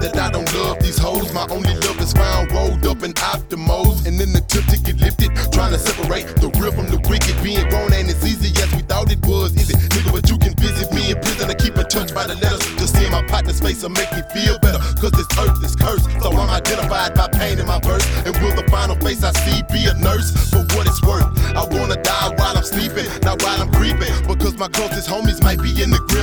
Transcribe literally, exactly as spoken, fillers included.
that I don't love these hoes. My only love is found rolled up in Optimos. And in the tip to get lifted, trying to separate the real from the wicked. Being grown ain't as easy as we thought it was, is it? Nigga, but you can visit me in prison and keep in touch by the letters. Just seeing my partner's face will make me feel better. Cause this earth is cursed, so I'm identified by pain in my verse. And will the final face I see be a nurse? For what it's worth, I wanna die while I'm sleeping, not while I'm creeping. Because my closest homies might be in the grip.